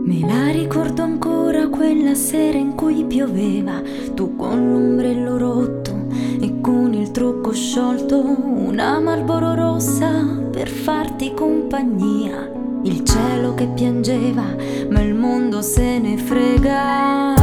Me la ricordo ancora quella sera in cui pioveva, tu con l'ombrello rotto e con il trucco sciolto, una Marlboro rossa per farti compagnia. Il cielo che piangeva, ma il mondo se ne frega.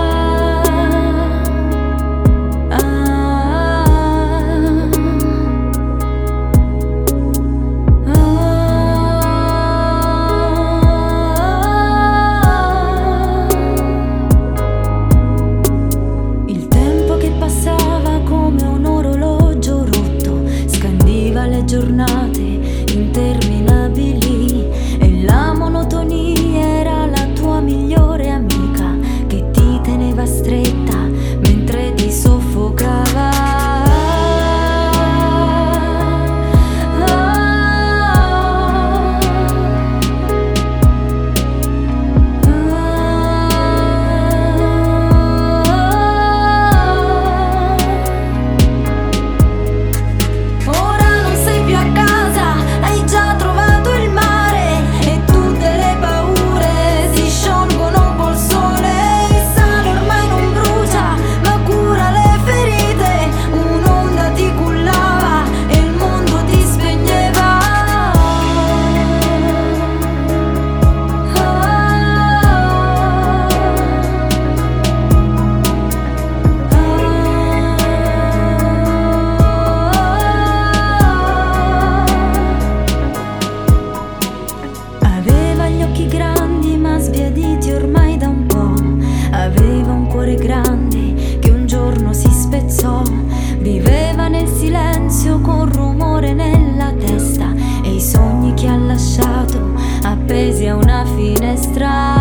Giornate interminabili e la monotonia era la tua migliore amica che ti teneva stretta mentre ti soffocava. Grande che un giorno si spezzò, viveva nel silenzio con rumore nella testa e i sogni che ha lasciato appesi a una finestra.